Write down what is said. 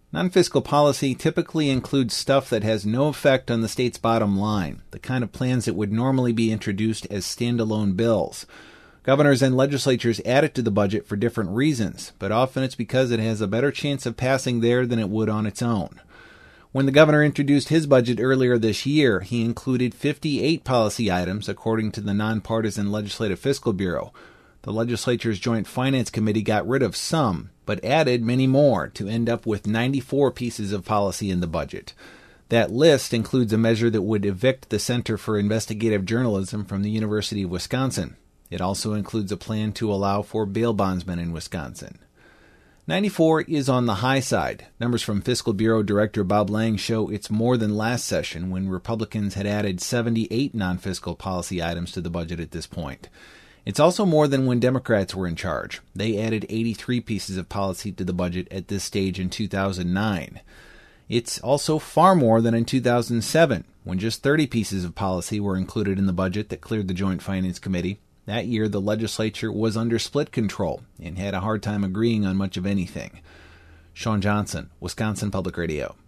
Non-fiscal policy typically includes stuff that has no effect on the state's bottom line, the kind of plans that would normally be introduced as standalone bills. Governors and legislatures add it to the budget for different reasons, but often it's because it has a better chance of passing there than it would on its own. When the governor introduced his budget earlier this year, he included 58 policy items, according to the Nonpartisan Legislative Fiscal Bureau. The legislature's Joint Finance Committee got rid of some, but added many more to end up with 94 pieces of policy in the budget. That list includes a measure that would evict the Center for Investigative Journalism from the University of Wisconsin. It also includes a plan to allow for bail bondsmen in Wisconsin. 94 is on the high side. Numbers from Fiscal Bureau Director Bob Lang show it's more than last session, when Republicans had added 78 non-fiscal policy items to the budget at this point. It's also more than when Democrats were in charge. They added 83 pieces of policy to the budget at this stage in 2009. It's also far more than in 2007, when just 30 pieces of policy were included in the budget that cleared the Joint Finance Committee. That year, the legislature was under split control and had a hard time agreeing on much of anything. Sean Johnson, Wisconsin Public Radio.